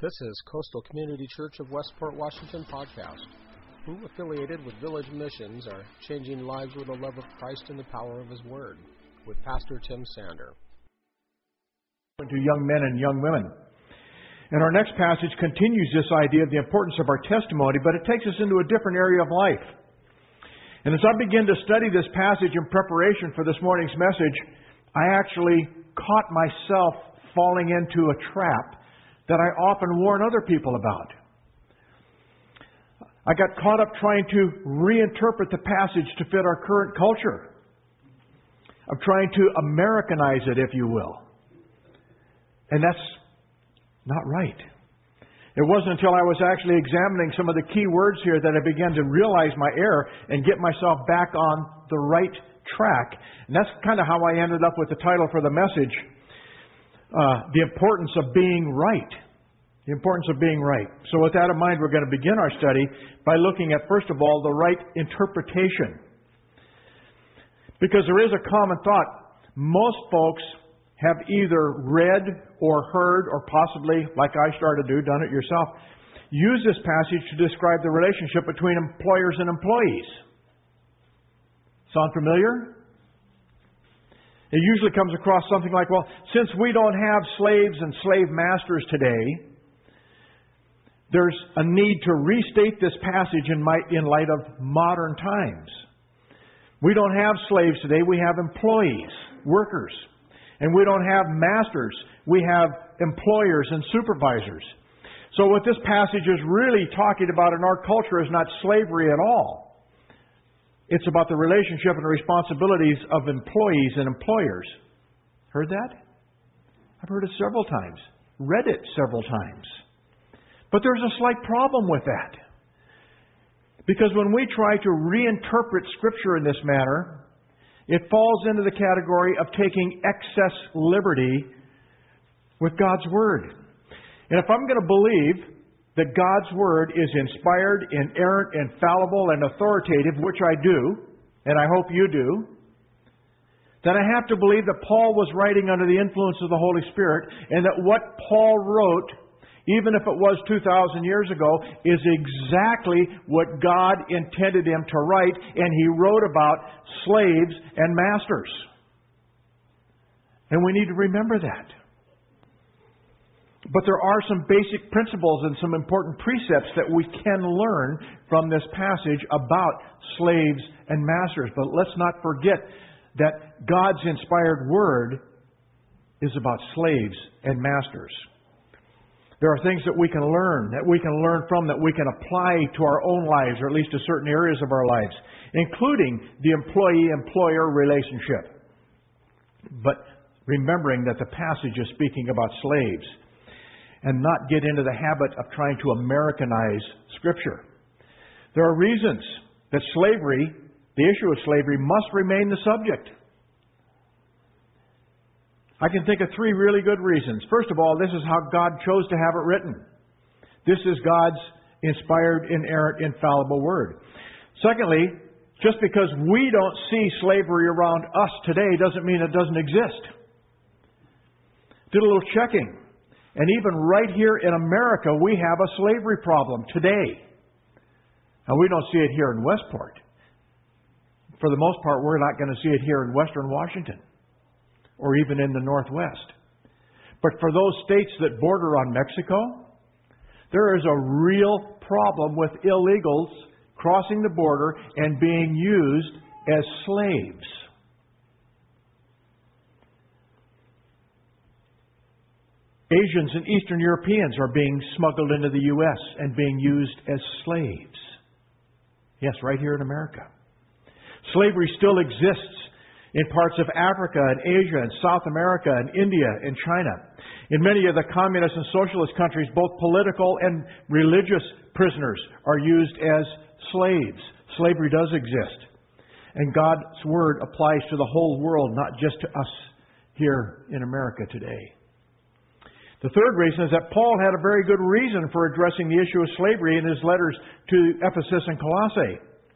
This is Coastal Community Church of Westport, Washington podcast. Who, affiliated with Village Missions, are changing lives with the love of Christ and the power of His Word, with Pastor Tim Sander. To young men and young women. And our next passage continues this idea of the importance of our testimony, but it takes us into a different area of life. And as I begin to study this passage in preparation for this morning's message, I actually caught myself falling into a trap that I often warn other people about. I got caught up trying to reinterpret the passage to fit our current culture. I'm trying to Americanize it, if you will. And that's not right. It wasn't until I was actually examining some of the key words here that I began to realize my error and get myself back on the right track. And that's kind of how I ended up with the title for the message, The Importance of Being Right. The importance of being right. So with that in mind, we're going to begin our study by looking at, first of all, the right interpretation. Because there is a common thought. Most folks have either read or heard, or possibly, like I started to do, done it yourself, use this passage to describe the relationship between employers and employees. Sound familiar? It usually comes across something like, well, since we don't have slaves and slave masters today, there's a need to restate this passage in light of modern times. We don't have slaves today, we have employees, workers. And we don't have masters, we have employers and supervisors. So what this passage is really talking about in our culture is not slavery at all. It's about the relationship and responsibilities of employees and employers. Heard that? I've heard it several times. Read it several times. But there's a slight problem with that. Because when we try to reinterpret Scripture in this manner, it falls into the category of taking excess liberty with God's Word. And if I'm going to believe that God's Word is inspired, inerrant, infallible, and authoritative, which I do, and I hope you do, then I have to believe that Paul was writing under the influence of the Holy Spirit, and that what Paul wrote, even if it was 2,000 years ago, is exactly what God intended him to write, and he wrote about slaves and masters. And we need to remember that. But there are some basic principles and some important precepts that we can learn from this passage about slaves and masters. But let's not forget that God's inspired Word is about slaves and masters. There are things that we can learn from, that we can apply to our own lives, or at least to certain areas of our lives, including the employee-employer relationship. But remembering that the passage is speaking about slaves, and not get into the habit of trying to Americanize Scripture. There are reasons that slavery, the issue of slavery, must remain the subject. I can think of three really good reasons. First of all, this is how God chose to have it written. This is God's inspired, inerrant, infallible Word. Secondly, just because we don't see slavery around us today doesn't mean it doesn't exist. Did a little checking. And even right here in America, we have a slavery problem today. Now, we don't see it here in Westport. For the most part, we're not going to see it here in Western Washington, or even in the Northwest. But for those states that border on Mexico, there is a real problem with illegals crossing the border and being used as slaves. Asians and Eastern Europeans are being smuggled into the U.S. and being used as slaves. Yes, right here in America. Slavery still exists in parts of Africa and Asia and South America and India and China. In many of the communist and socialist countries, both political and religious prisoners are used as slaves. Slavery does exist. And God's Word applies to the whole world, not just to us here in America today. The third reason is that Paul had a very good reason for addressing the issue of slavery in his letters to Ephesus and Colossae.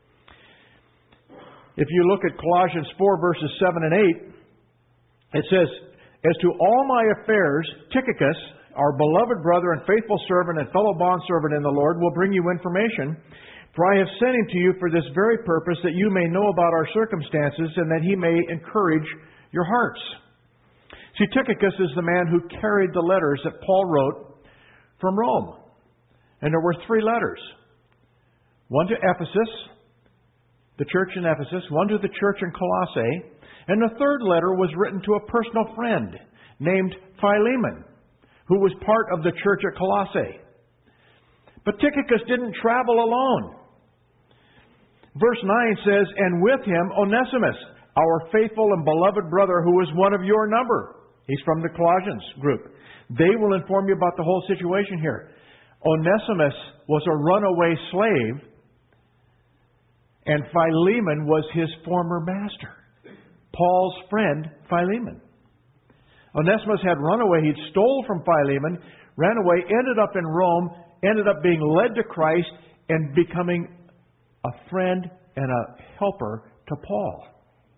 If you look at Colossians 4, verses 7 and 8, it says, "As to all my affairs, Tychicus, our beloved brother and faithful servant and fellow bondservant in the Lord, will bring you information. For I have sent him to you for this very purpose, that you may know about our circumstances and that he may encourage your hearts. See, Tychicus is the man who carried the letters that Paul wrote from Rome. And there were 3 letters. One to Ephesus, the church in Ephesus, one to the church in Colossae, and the 3rd letter was written to a personal friend named Philemon, who was part of the church at Colossae. But Tychicus didn't travel alone. Verse 9 says, "And with him Onesimus, our faithful and beloved brother, who is one of your number." He's from the Colossians group. They will inform you about the whole situation here. Onesimus was a runaway slave, and Philemon was his former master, Paul's friend Philemon. Onesimus had run away. He'd stole from Philemon, ran away, ended up in Rome, ended up being led to Christ and becoming a friend and a helper to Paul.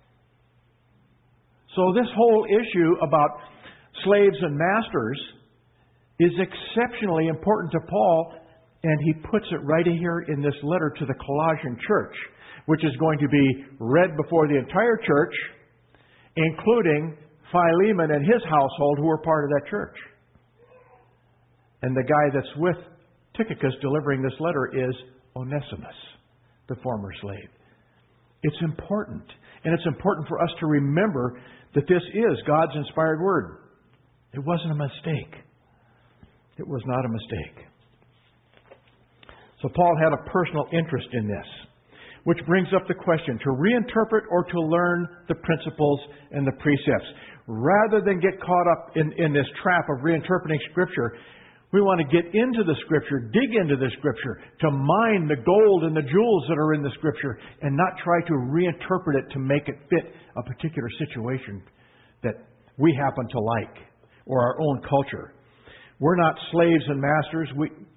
So this whole issue about slaves and masters is exceptionally important to Paul, and he puts it right here in this letter to the Colossian church, which is going to be read before the entire church, including Philemon and his household who were part of that church. And the guy that's with Tychicus delivering this letter is Onesimus, the former slave. It's important. And it's important for us to remember that this is God's inspired word. It wasn't a mistake. It was not a mistake. So Paul had a personal interest in this, which brings up the question, to reinterpret or to learn the principles and the precepts. Rather than get caught up in this trap of reinterpreting Scripture, we want to get into the Scripture, dig into the Scripture, to mine the gold and the jewels that are in the Scripture, and not try to reinterpret it to make it fit a particular situation that we happen to like, or our own culture. We're not slaves and masters,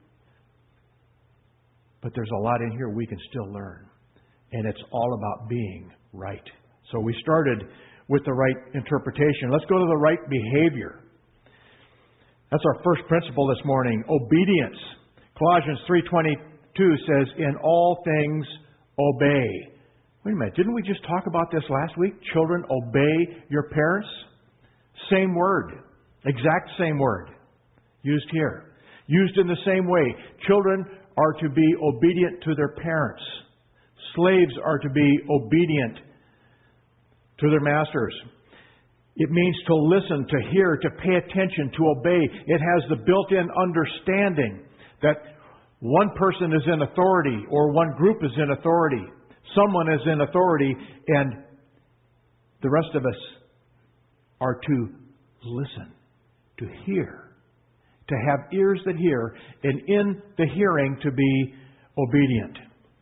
but there's a lot in here we can still learn. And it's all about being right. So we started with the right interpretation. Let's go to the right behavior. That's our first principle this morning, obedience. Colossians 3:22 says, "In all things obey." Wait a minute, didn't we just talk about this last week? Children, obey your parents. Same word, exact same word, used here. Used in the same way. Children are to be obedient to their parents. Slaves are to be obedient to their masters. It means to listen, to hear, to pay attention, to obey. It has the built-in understanding that one person is in authority or one group is in authority. Someone is in authority, and the rest of us are to listen, to hear, to have ears that hear, and in the hearing to be obedient.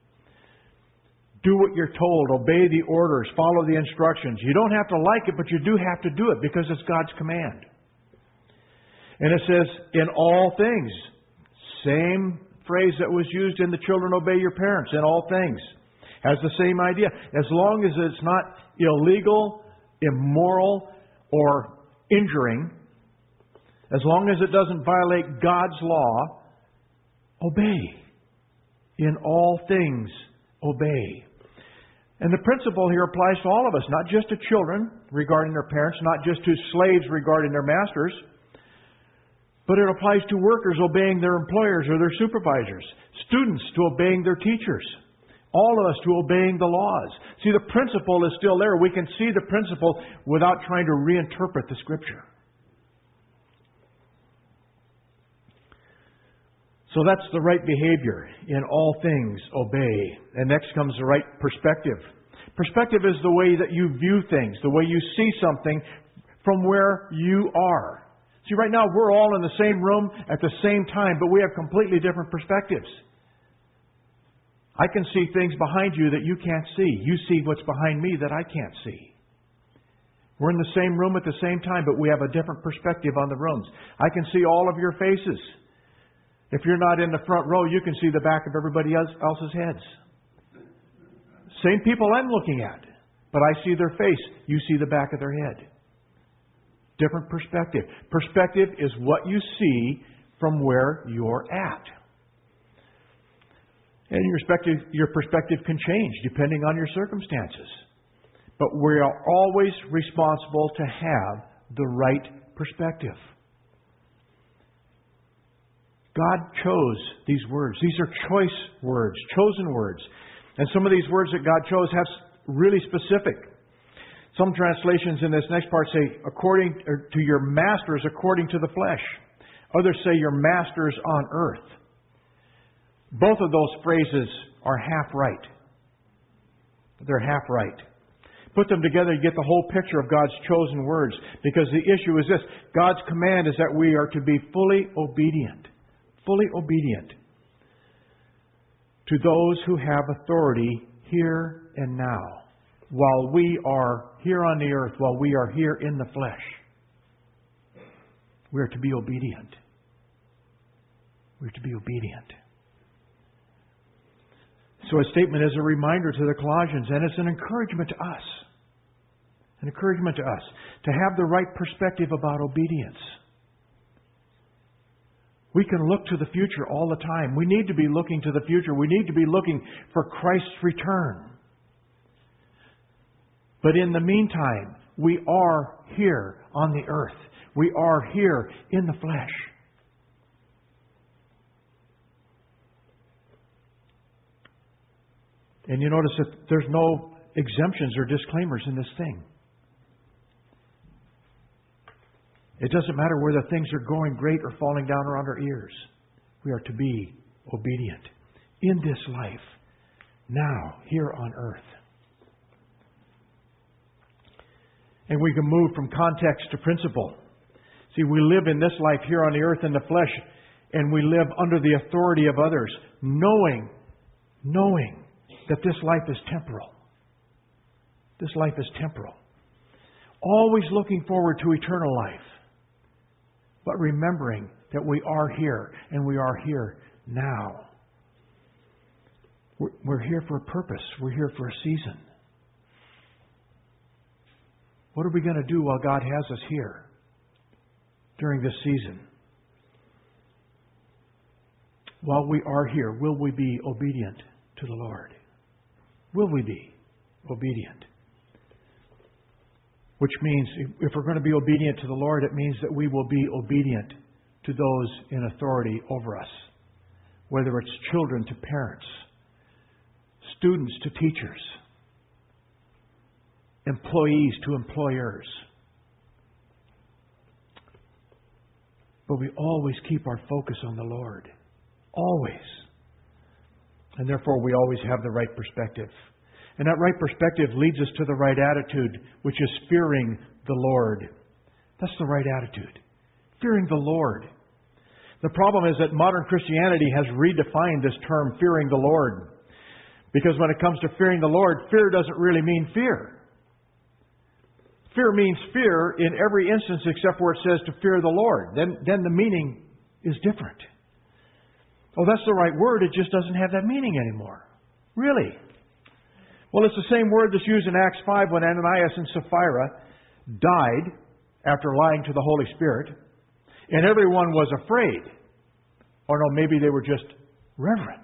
Do what you're told. Obey the orders. Follow the instructions. You don't have to like it, but you do have to do it because it's God's command. And it says, in all things. Same phrase that was used in the children obey your parents. In all things. Has the same idea. As long as it's not illegal, immoral, or injuring, as long as it doesn't violate God's law, obey. In all things, obey. And the principle here applies to all of us, not just to children regarding their parents, not just to slaves regarding their masters, but it applies to workers obeying their employers or their supervisors, students to obeying their teachers, all of us to obeying the laws. See, the principle is still there. We can see the principle without trying to reinterpret the Scripture. So that's the right behavior. In all things, obey. And next comes the right perspective. Perspective is the way that you view things, the way you see something from where you are. See, right now we're all in the same room at the same time, but we have completely different perspectives. I can see things behind you that you can't see. You see what's behind me that I can't see. We're in the same room at the same time, but we have a different perspective on the rooms. I can see all of your faces. If you're not in the front row, you can see the back of everybody else's heads. Same people I'm looking at, but I see their face. You see the back of their head. Different perspective. Perspective is what you see from where you're at. And your perspective can change depending on your circumstances. But we are always responsible to have the right perspective. God chose these words. These are choice words, chosen words. And some of these words that God chose have really specific. Some translations in this next part say, according to your masters according to the flesh. Others say your masters on earth. Both of those phrases are half right. They're half right. Put them together, you get the whole picture of God's chosen words. Because the issue is this. God's command is that we are to be fully obedient. Fully obedient to those who have authority here and now. While we are here on the earth, while we are here in the flesh. We are to be obedient. We are to be obedient. So a statement is a reminder to the Colossians, and it's an encouragement to us. An encouragement to us to have the right perspective about obedience. We can look to the future all the time. We need to be looking to the future. We need to be looking for Christ's return. But in the meantime, we are here on the earth. We are here in the flesh. And you notice that there's no exemptions or disclaimers in this thing. It doesn't matter whether things are going great or falling down around our ears. We are to be obedient in this life, now, here on earth. And we can move from context to principle. See, we live in this life here on the earth in the flesh, and we live under the authority of others, knowing that this life is temporal. This life is temporal. Always looking forward to eternal life. But remembering that we are here, and we are here now. We're here for a purpose. We're here for a season. What are we going to do while God has us here during this season? While we are here, will we be obedient to the Lord? Will we be obedient? Which means, if we're going to be obedient to the Lord, it means that we will be obedient to those in authority over us. Whether it's children to parents, students to teachers, employees to employers. But we always keep our focus on the Lord. Always. And therefore we always have the right perspective. And that right perspective leads us to the right attitude, which is fearing the Lord. That's the right attitude. Fearing the Lord. The problem is that modern Christianity has redefined this term, fearing the Lord. Because when it comes to fearing the Lord, fear doesn't really mean fear. Fear means fear in every instance except where it says to fear the Lord. Then the meaning is different. Oh, that's the right word. It just doesn't have that meaning anymore. Really? Well, it's the same word that's used in Acts 5 when Ananias and Sapphira died after lying to the Holy Spirit. And everyone was afraid. Or no, maybe they were just reverent.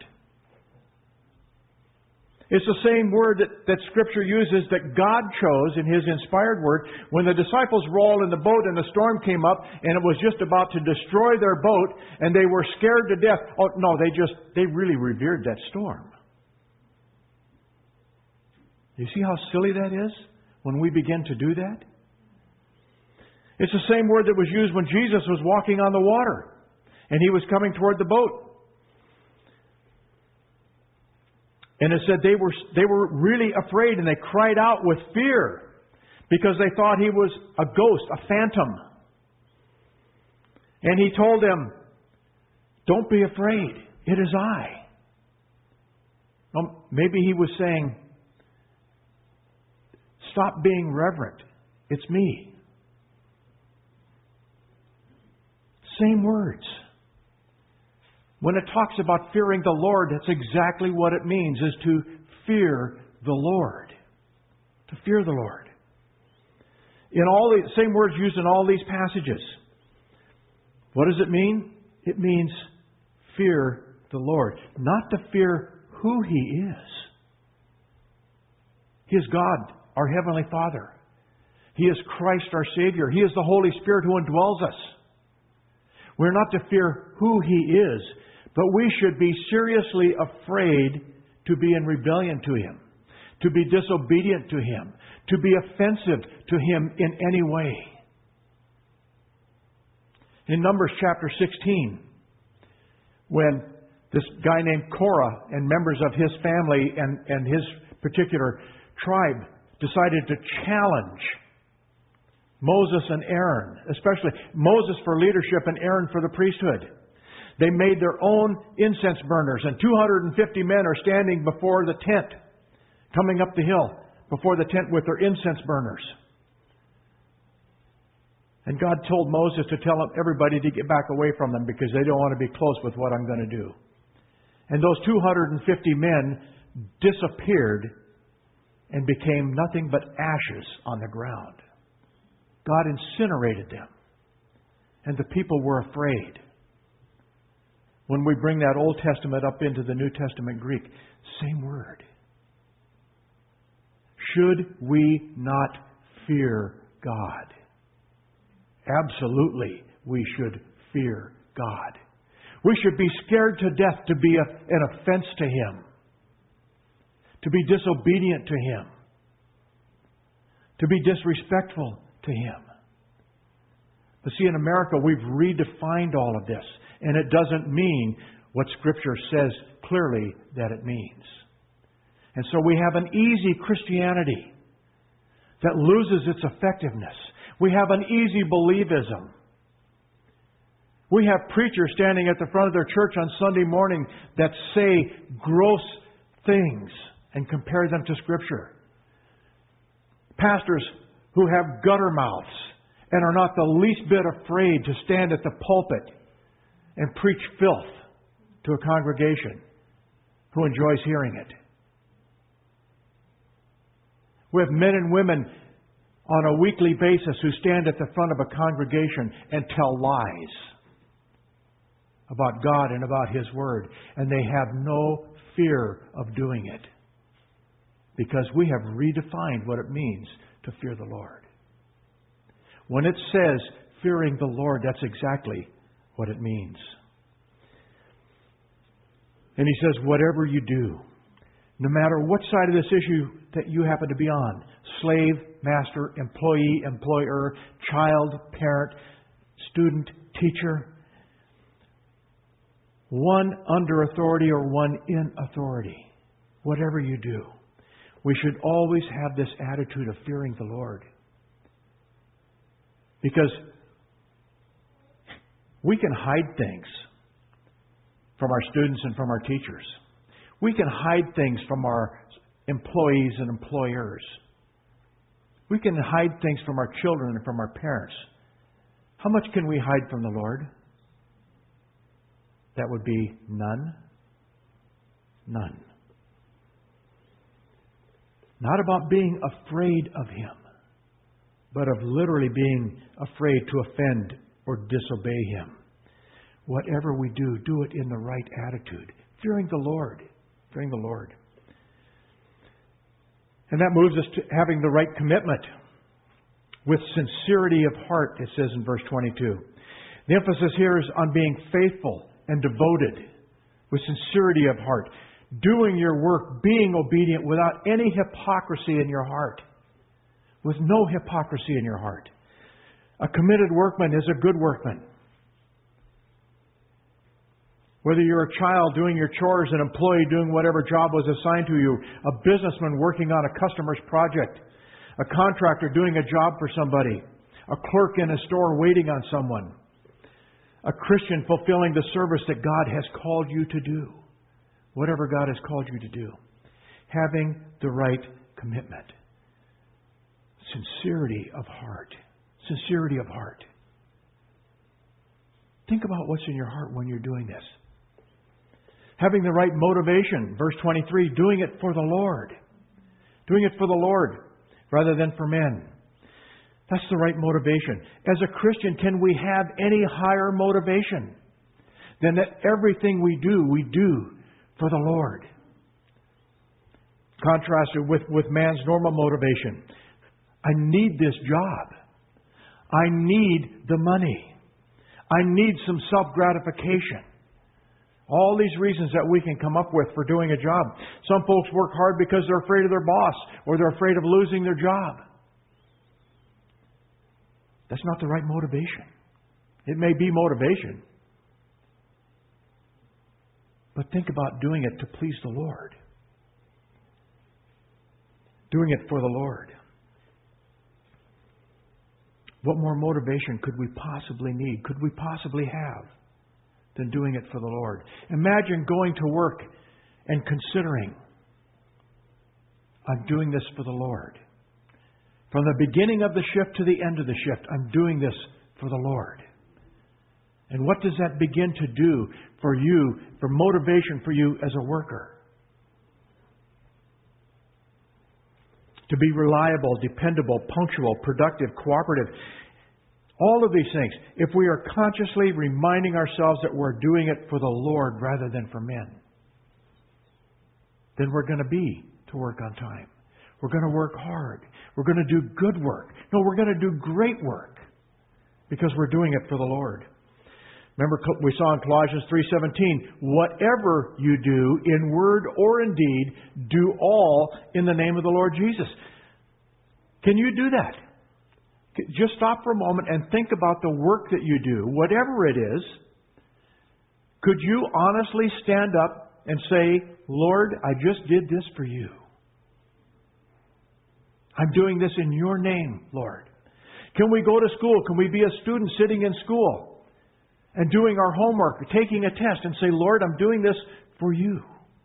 It's the same word that Scripture uses that God chose in His inspired Word when the disciples were all in the boat and the storm came up and it was just about to destroy their boat and they were scared to death. Oh, no, they really revered that storm. You see how silly that is when we begin to do that? It's the same word that was used when Jesus was walking on the water and He was coming toward the boat. And it said they were really afraid and they cried out with fear because they thought He was a ghost, a phantom. And He told them, "Don't be afraid. It is I." Well, maybe He was saying, "Stop being reverent. It's me." Same words. When it talks about fearing the Lord, that's exactly what it means, is to fear the Lord. To fear the Lord. In all the same words used in all these passages. What does it mean? It means fear the Lord. Not to fear who He is. He is God, our Heavenly Father. He is Christ, our Savior. He is the Holy Spirit who indwells us. We're not to fear who He is, but we should be seriously afraid to be in rebellion to Him, to be disobedient to Him, to be offensive to Him in any way. In Numbers chapter 16, when this guy named Korah and members of his family and his particular tribe decided to challenge Moses and Aaron, especially Moses for leadership and Aaron for the priesthood. They made their own incense burners, and 250 men are standing before the tent, coming up the hill before the tent with their incense burners. And God told Moses to tell everybody to get back away from them because they don't want to be close with what I'm going to do. And those 250 men disappeared and became nothing but ashes on the ground. God incinerated them. And the people were afraid. When we bring that Old Testament up into the New Testament Greek, same word. Should we not fear God? Absolutely, we should fear God. We should be scared to death to be an offense to Him, to be disobedient to Him, to be disrespectful to Him. But see, in America, we've redefined all of this, and it doesn't mean what Scripture says clearly that it means. And so we have an easy Christianity that loses its effectiveness. We have an easy believism. We have preachers standing at the front of their church on Sunday morning that say gross things and compare them to Scripture. Pastors who have gutter mouths and are not the least bit afraid to stand at the pulpit and preach filth to a congregation who enjoys hearing it. We have men and women on a weekly basis who stand at the front of a congregation and tell lies about God and about His Word. And they have no fear of doing it because we have redefined what it means to fear the Lord. When it says fearing the Lord, that's exactly what it means. And He says, whatever you do, no matter what side of this issue that you happen to be on, slave, master, employee, employer, child, parent, student, teacher, one under authority or one in authority, whatever you do, we should always have this attitude of fearing the Lord. Because we can hide things from our students and from our teachers. We can hide things from our employees and employers. We can hide things from our children and from our parents. How much can we hide from the Lord? That would be none. None. Not about being afraid of Him, but of literally being afraid to offend or disobey Him. Whatever we do, do it in the right attitude, fearing the Lord. Fearing the Lord. And that moves us to having the right commitment with sincerity of heart, it says in verse 22. The emphasis here is on being faithful and devoted with sincerity of heart. Doing your work, being obedient without any hypocrisy in your heart. With no hypocrisy in your heart. A committed workman is a good workman. Whether you're a child doing your chores, an employee doing whatever job was assigned to you, a businessman working on a customer's project, a contractor doing a job for somebody, a clerk in a store waiting on someone, a Christian fulfilling the service that God has called you to do. Whatever God has called you to do. Having the right commitment. Sincerity of heart. Sincerity of heart. Think about what's in your heart when you're doing this. Having the right motivation. Verse 23, doing it for the Lord. Doing it for the Lord rather than for men. That's the right motivation. As a Christian, can we have any higher motivation than that everything we do for the Lord? Contrasted with man's normal motivation. I need this job. I need the money. I need some self-gratification. All these reasons that we can come up with for doing a job. Some folks work hard because they're afraid of their boss or they're afraid of losing their job. That's not the right motivation. It may be motivation, but think about doing it to please the Lord. Doing it for the Lord. What more motivation could we possibly need, could we possibly have, than doing it for the Lord? Imagine going to work and considering, I'm doing this for the Lord. From the beginning of the shift to the end of the shift, I'm doing this for the Lord. And what does that begin to do for you, for motivation for you as a worker? To be reliable, dependable, punctual, productive, cooperative. All of these things. If we are consciously reminding ourselves that we're doing it for the Lord rather than for men, then we're going to be to work on time. We're going to work hard. We're going to do good work. No, we're going to do great work because we're doing it for the Lord. Remember, we saw in Colossians 3:17, whatever you do in word or in deed, do all in the name of the Lord Jesus. Can you do that? Just stop for a moment and think about the work that you do, whatever it is. Could you honestly stand up and say, Lord, I just did this for you. I'm doing this in your name, Lord. Can we go to school? Can we be a student sitting in school and doing our homework, or taking a test, and say, Lord, I'm doing this for you?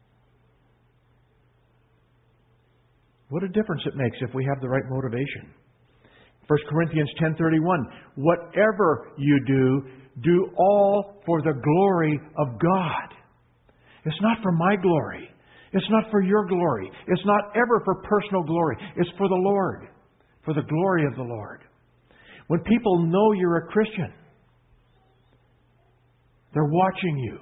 What a difference it makes if we have the right motivation. 1 Corinthians 10:31, whatever you do all for the glory of God. It's not for my glory. It's not for your glory. It's not ever for personal glory. It's for the Lord, for the glory of the Lord. When people know you're a Christian, they're watching you.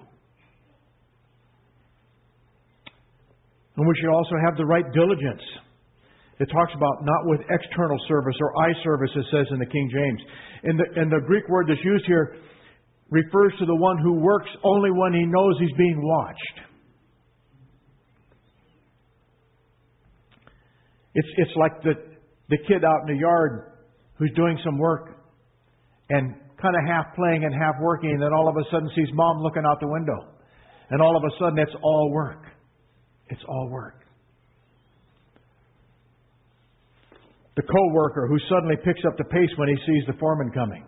And we should also have the right diligence. It talks about not with external service or eye service, it says in the King James. And the Greek word that's used here refers to the one who works only when he knows he's being watched. It's like the kid out in the yard who's doing some work and kind of half playing and half working, and then all of a sudden sees mom looking out the window. And all of a sudden it's all work. It's all work. The co-worker who suddenly picks up the pace when he sees the foreman coming.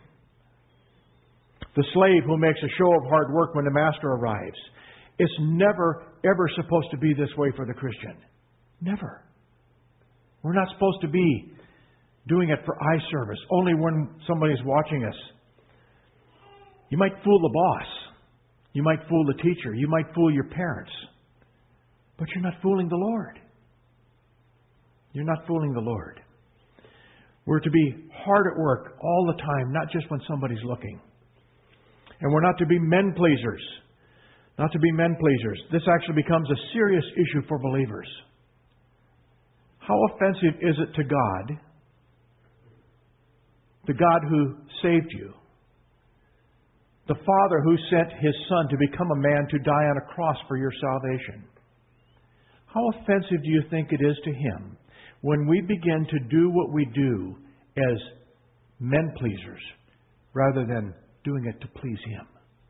The slave who makes a show of hard work when the master arrives. It's never, ever supposed to be this way for the Christian. Never. We're not supposed to be doing it for eye service, only when somebody's watching us. You might fool the boss. You might fool the teacher. You might fool your parents. But you're not fooling the Lord. You're not fooling the Lord. We're to be hard at work all the time, not just when somebody's looking. And we're not to be men pleasers. Not to be men pleasers. This actually becomes a serious issue for believers. How offensive is it to God, the God who saved you, the Father who sent His Son to become a man to die on a cross for your salvation? How offensive do you think it is to Him when we begin to do what we do as men pleasers rather than doing it to please Him?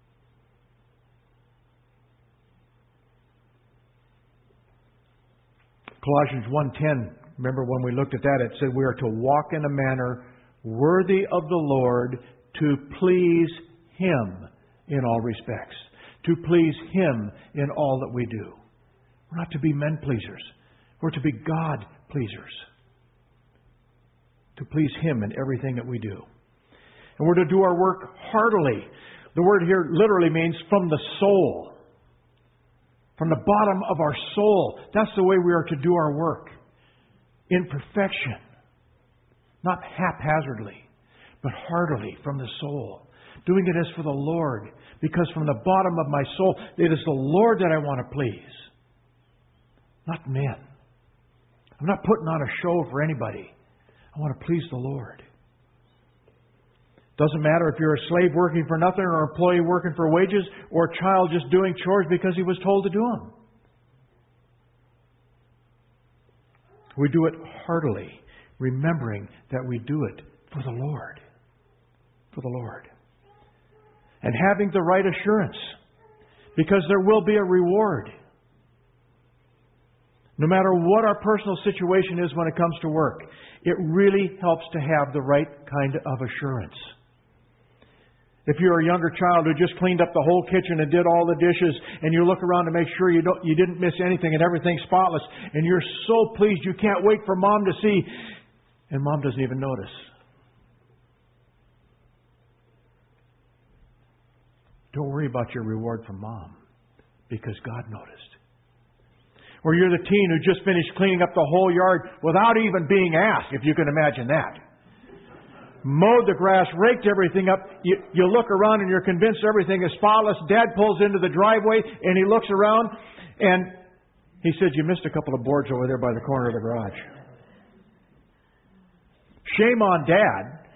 Colossians 1:10, remember when we looked at that, it said we are to walk in a manner worthy of the Lord, to please Him in all respects. To please Him in all that we do. We're not to be men pleasers. We're to be God pleasers. To please Him in everything that we do. And we're to do our work heartily. The word here literally means from the soul. From the bottom of our soul. That's the way we are to do our work. In perfection. not haphazardly, but heartily from the soul. Doing it as for the Lord, because from the bottom of my soul, it is the Lord that I want to please, not men. I'm not putting on a show for anybody. I want to please the Lord. Doesn't matter if you're a slave working for nothing or an employee working for wages or a child just doing chores because he was told to do them. We do it heartily, remembering that we do it for the Lord. For the Lord. And having the right assurance, because there will be a reward. No matter what our personal situation is when it comes to work, it really helps to have the right kind of assurance. If you're a younger child who just cleaned up the whole kitchen and did all the dishes, and you look around to make sure you didn't miss anything and everything's spotless, and you're so pleased you can't wait for Mom to see, and Mom doesn't even notice. Don't worry about your reward from Mom, because God noticed. Or you're the teen who just finished cleaning up the whole yard without even being asked, if you can imagine that. Mowed the grass, raked everything up. You look around and you're convinced everything is spotless. Dad pulls into the driveway and he looks around and he says, "You missed a couple of boards over there by the corner of the garage." Shame on Dad.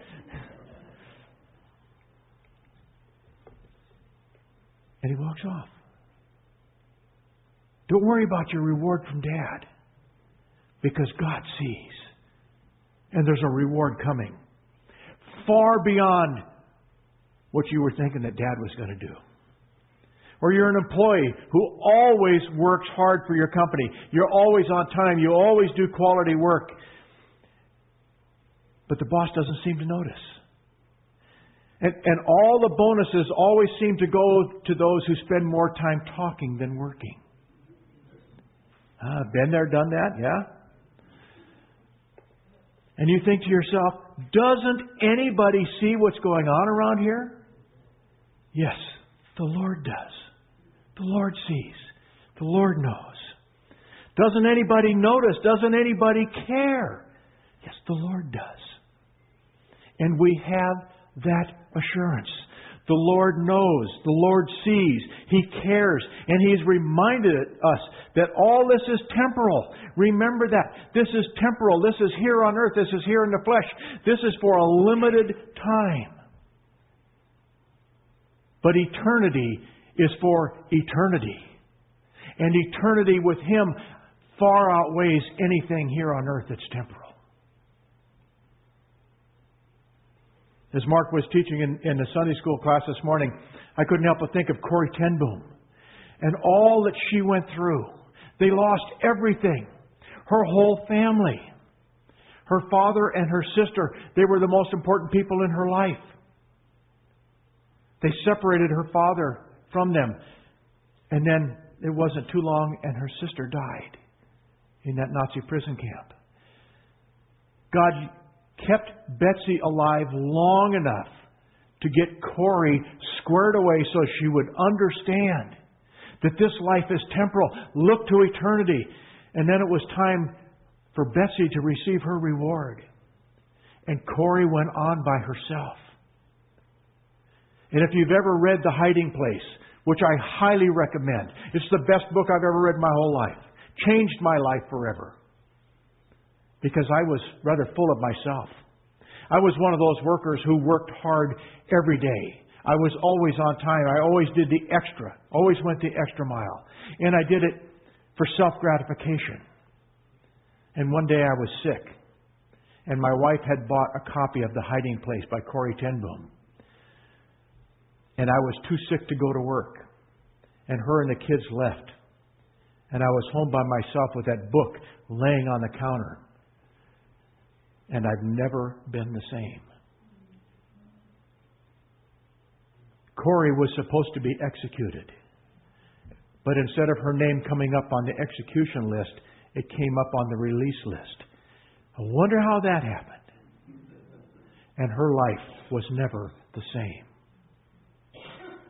And he walks off. Don't worry about your reward from Dad, because God sees. And there's a reward coming. Far beyond what you were thinking that Dad was going to do. Or you're an employee who always works hard for your company. You're always on time. You always do quality work. But the boss doesn't seem to notice. And all the bonuses always seem to go to those who spend more time talking than working. Been there, done that, yeah? And you think to yourself, doesn't anybody see what's going on around here? Yes, the Lord does. The Lord sees. The Lord knows. Doesn't anybody notice? Doesn't anybody care? Yes, the Lord does. And we have that assurance. The Lord knows. The Lord sees. He cares. And He's reminded us that all this is temporal. Remember that. This is temporal. This is here on earth. This is here in the flesh. This is for a limited time. But eternity is for eternity. And eternity with Him far outweighs anything here on earth that's temporal. As Mark was teaching in the Sunday school class this morning, I couldn't help but think of Corrie ten Boom and all that she went through. They lost everything. Her whole family. Her father and her sister, they were the most important people in her life. They separated her father from them. And then it wasn't too long and her sister died in that Nazi prison camp. God kept Betsy alive long enough to get Corrie squared away so she would understand that this life is temporal. Look to eternity. And then it was time for Betsy to receive her reward. And Corrie went on by herself. And if you've ever read The Hiding Place, which I highly recommend, it's the best book I've ever read in my whole life. Changed my life forever. Because I was rather full of myself. I was one of those workers who worked hard every day. I was always on time. I always did the extra. Always went the extra mile. And I did it for self-gratification. And one day I was sick. And my wife had bought a copy of The Hiding Place by Corrie ten Boom. And I was too sick to go to work. And her and the kids left. And I was home by myself with that book laying on the counter. And I've never been the same. Corrie was supposed to be executed. But instead of her name coming up on the execution list, it came up on the release list. I wonder how that happened. And her life was never the same.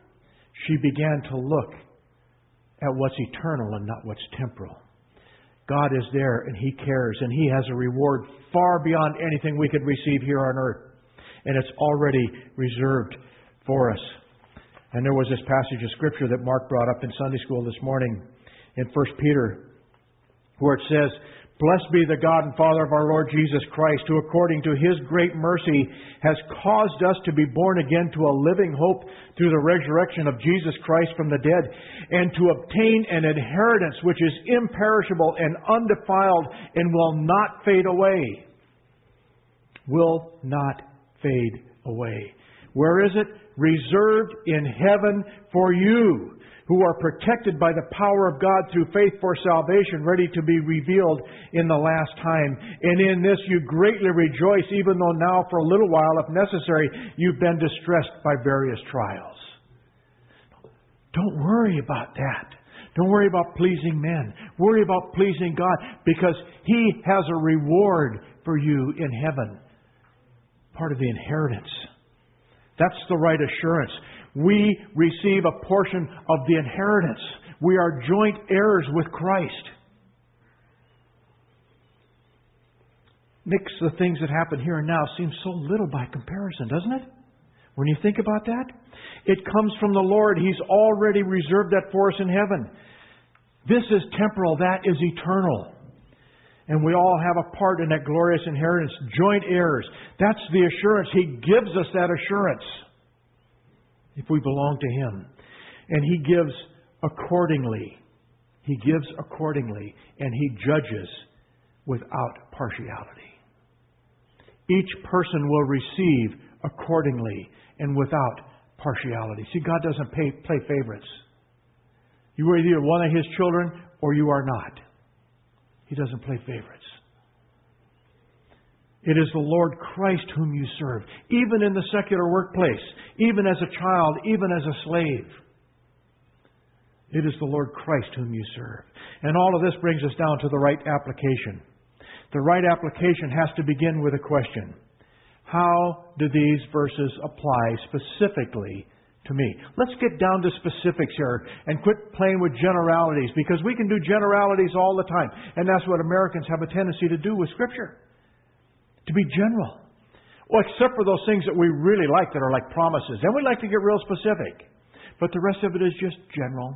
She began to look at what's eternal and not what's temporal. God is there and He cares, and He has a reward far beyond anything we could receive here on earth. And it's already reserved for us. And there was this passage of Scripture that Mark brought up in Sunday school this morning in 1 Peter, where it says, "Blessed be the God and Father of our Lord Jesus Christ, who according to His great mercy has caused us to be born again to a living hope through the resurrection of Jesus Christ from the dead, and to obtain an inheritance which is imperishable and undefiled and will not fade away." Will not fade away. Where is it? Reserved in heaven for you, who are protected by the power of God through faith for salvation, ready to be revealed in the last time. And in this you greatly rejoice, even though now for a little while, if necessary, you've been distressed by various trials. Don't worry about that. Don't worry about pleasing men. Worry about pleasing God, because He has a reward for you in heaven. Part of the inheritance. That's the right assurance. We receive a portion of the inheritance. We are joint heirs with Christ. Makes the things that happen here and now seem so little by comparison, doesn't it? When you think about that, it comes from the Lord. He's already reserved that for us in heaven. This is temporal, that is eternal. And we all have a part in that glorious inheritance, joint heirs. That's the assurance. He gives us that assurance if we belong to Him. And He gives accordingly. He gives accordingly, and He judges without partiality. Each person will receive accordingly and without partiality. See, God doesn't play favorites. You are either one of His children or you are not. He doesn't play favorites. It is the Lord Christ whom you serve, even in the secular workplace, even as a child, even as a slave. It is the Lord Christ whom you serve. And all of this brings us down to the right application. The right application has to begin with a question. How do these verses apply specifically to me? Let's get down to specifics here and quit playing with generalities, because we can do generalities all the time. And that's what Americans have a tendency to do with Scripture. To be general. Well, except for those things that we really like that are like promises. Then we like to get real specific. But the rest of it is just general.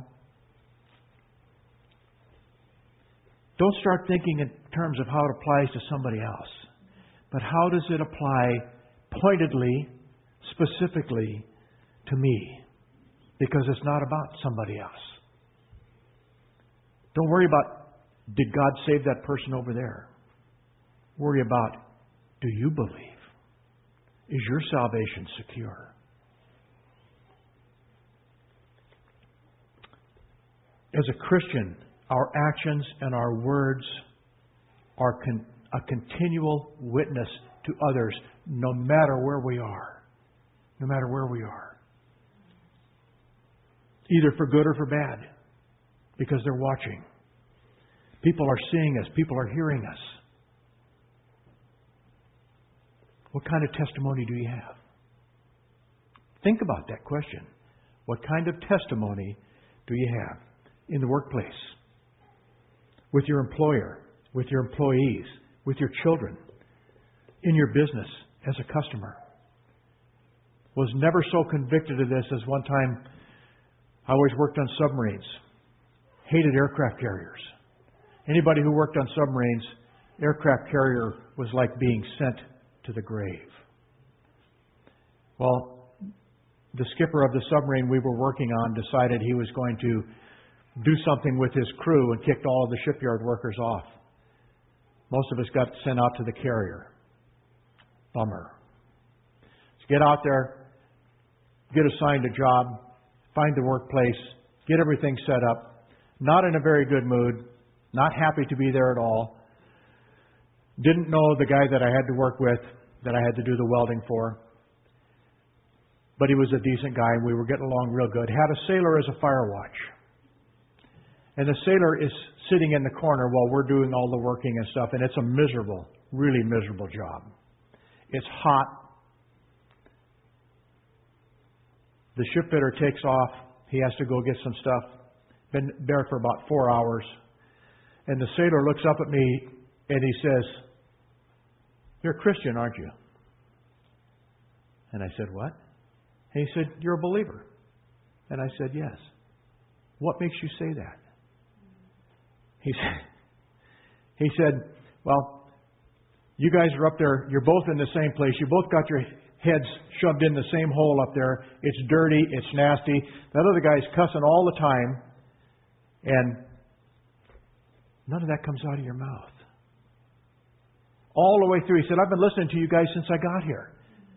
Don't start thinking in terms of how it applies to somebody else. But how does it apply pointedly, specifically to me? Because it's not about somebody else. Don't worry about, did God save that person over there? Worry about, do you believe? Is your salvation secure? As a Christian, our actions and our words are a continual witness to others, no matter where we are. No matter where we are. Either for good or for bad. Because they're watching. People are seeing us. People are hearing us. What kind of testimony do you have? Think about that question. What kind of testimony do you have in the workplace? With your employer, with your employees, with your children, in your business, as a customer. Was never so convicted of this as one time I always worked on submarines. Hated aircraft carriers. Anybody who worked on submarines, aircraft carrier was like being sent to the grave. Well, the skipper of the submarine we were working on decided he was going to do something with his crew and kicked all of the shipyard workers off. Most of us got sent out to the carrier. Bummer. So get out there, get assigned a job, find the workplace, get everything set up. Not in a very good mood, not happy to be there at all. Didn't know the guy that I had to work with, that I had to do the welding for. But he was a decent guy and we were getting along real good. Had a sailor as a fire watch. And the sailor is sitting in the corner while we're doing all the working and stuff, and it's a miserable, really miserable job. It's hot. The shipfitter takes off. He has to go get some stuff. Been there for about 4 hours. And the sailor looks up at me and he says, "You're a Christian, aren't you?" And I said, "What?" And he said, "You're a believer." And I said, "Yes." "What makes you say that?" He said, "Well, you guys are up there. You're both in the same place. You both got your heads shoved in the same hole up there. It's dirty. It's nasty. That other guy's cussing all the time. And none of that comes out of your mouth." All the way through. He said, "I've been listening to you guys since I got here.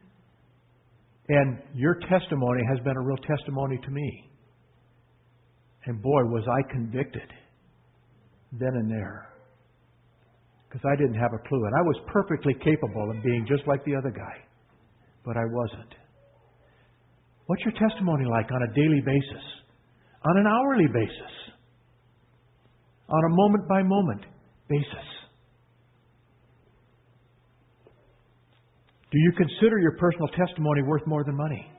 And your testimony has been a real testimony to me." And boy, was I convicted then and there. Because I didn't have a clue. And I was perfectly capable of being just like the other guy. But I wasn't. What's your testimony like on a daily basis? On an hourly basis? On a moment-by-moment basis? Do you consider your personal testimony worth more than money?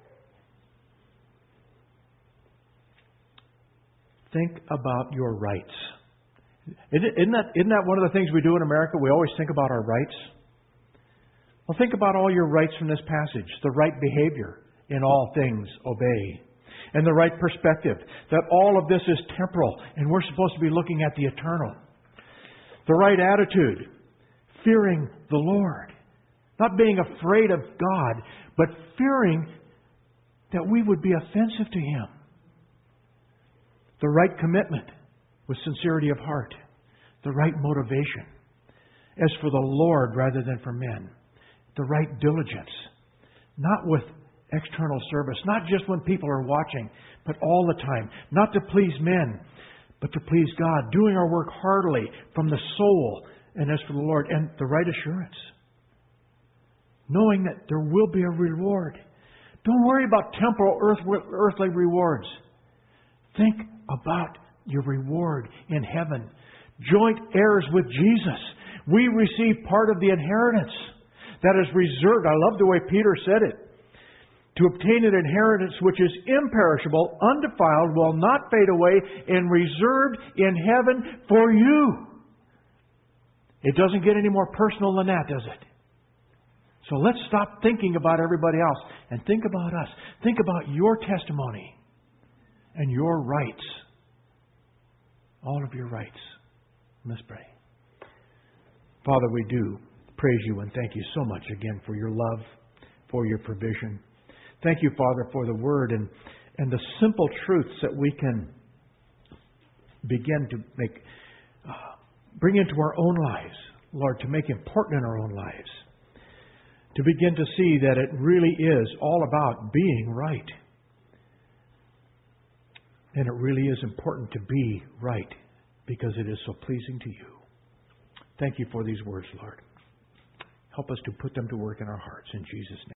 Think about your rights. Isn't that one of the things we do in America? We always think about our rights. Well, think about all your rights from this passage. The right behavior, in all things obey. And the right perspective, that all of this is temporal and we're supposed to be looking at the eternal. The right attitude, fearing the Lord. Not being afraid of God, but fearing that we would be offensive to Him. The right commitment with sincerity of heart. The right motivation as for the Lord rather than for men. The right diligence. Not with external service. Not just when people are watching, but all the time. Not to please men, but to please God. Doing our work heartily from the soul and as for the Lord. And the right assurance. Knowing that there will be a reward. Don't worry about temporal earthly rewards. Think about your reward in heaven. Joint heirs with Jesus. We receive part of the inheritance that is reserved. I love the way Peter said it. To obtain an inheritance which is imperishable, undefiled, will not fade away, and reserved in heaven for you. It doesn't get any more personal than that, does it? So let's stop thinking about everybody else and think about us. Think about your testimony and your rights. All of your rights. Let's pray. Father, we do praise you and thank you so much again for your love, for your provision. Thank you, Father, for the Word and the simple truths that we can begin to bring into our own lives, Lord, to make important in our own lives. To begin to see that it really is all about being right. And it really is important to be right because it is so pleasing to you. Thank you for these words, Lord. Help us to put them to work in our hearts in Jesus' name.